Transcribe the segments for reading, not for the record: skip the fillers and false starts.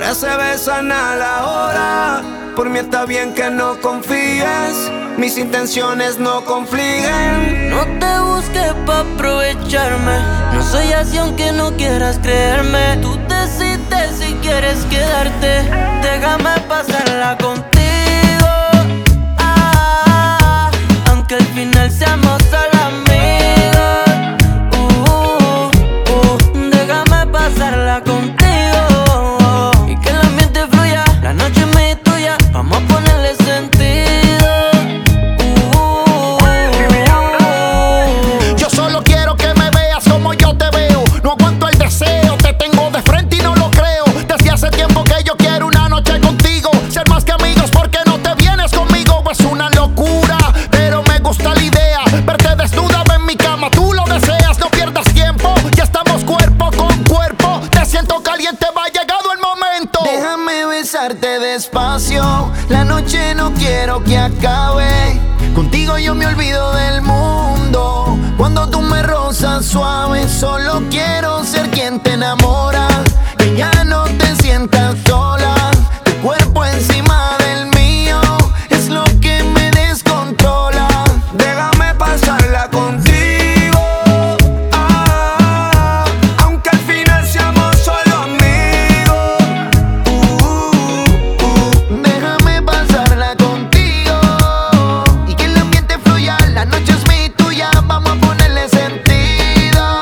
ahora se besan a la hora. Por mí está bien que no confíes, mis intenciones no confliguen. No te busques pa' aprovecharme, no soy así aunque no quieras creerme. Tú decides si quieres quedarte, déjame pasarla contigo. Aunque al final seamos solo amigos. Déjame pasarla contigo y que el ambiente fluya, la noche es mía y tuya, vamos a ponerle sentido. Yo solo quiero que me veas como yo te veo. No aguanto el deseo, te tengo de frente y no lo creo. Desde hace tiempo que yo quiero una noche contigo, ser más que amigos, porque no te vienes conmigo. Es una locura, pero me gusta la idea. Verte desnuda en mi cama, tú lo deseas. No pierdas tiempo, ya estamos cuerpo con cuerpo. Te siento caliente, va llegado el momento. Déjame besarte despacio, la noche no quiero que acabe. Contigo yo me olvido del mundo, cuando tú me rozas suave. Solo quiero ser quien te enamora, que ya no te sientas sola. Tu cuerpo encima del mío es lo que me descontrola. Déjame pasarla contigo, aunque al final seamos solo amigos. Déjame pasarla contigo y que el ambiente fluya, la noche es mía y tuya, vamos a ponerle sentido.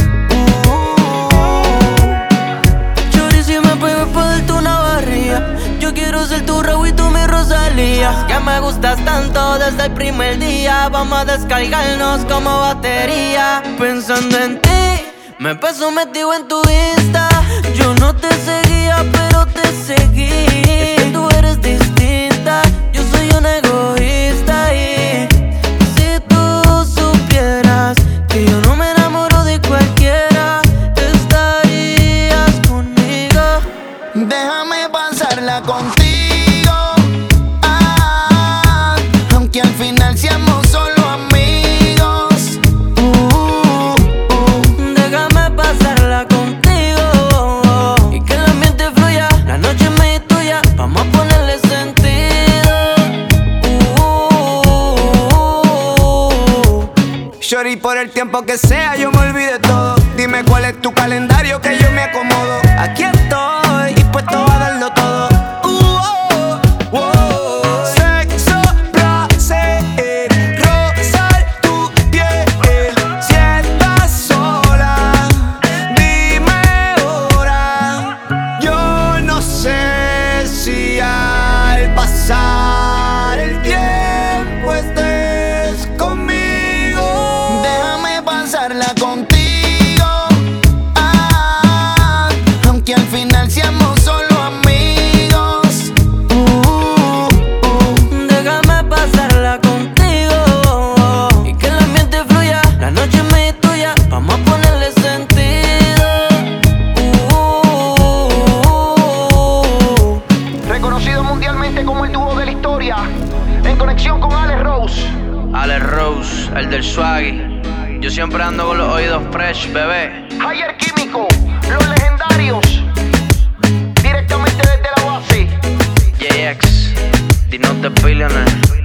Chori, si me puedes darte una barriga, yo quiero ser tu Raúl y tú mi Rosalía. Que me gustas tanto desde el primer día, vamos a descargarnos como batería. Pensando en ti, me paso metido en tu Insta. Yo no te seguía, pero te seguí. Es que tú eres distinta, yo soy un egoísta. Y si tú supieras que yo no me enamoro de cualquiera, estarías conmigo. Déjame pasarla contigo, aunque al final seamos solo amigos. Déjame pasarla contigo y que el ambiente fluya, la noche es mía y tuya, vamos a ponerle sentido. Shorty, por el tiempo que sea yo me olvidé todo. Dime cuál es tu calendario que yo me acomodo. Aquí estoy dispuesto a darlo todo. Sexo, placer, rozar tu piel. Si estás sola, dime ahora. Yo no sé si al pasar el tiempo estés conmigo. Déjame pasarla contigo, aunque al final seamos solo amigos. Déjame pasarla contigo y que el ambiente fluya, la noche es mía y tuya, vamos a ponerle sentido. Reconocido mundialmente como el dúo de la historia, en conexión con Alex Rose. Alex Rose, el del swaggy. Yo siempre ando con los oídos fresh, bebé. Higher Químico, los legendarios, directamente desde la base. JX, the not the billionaire.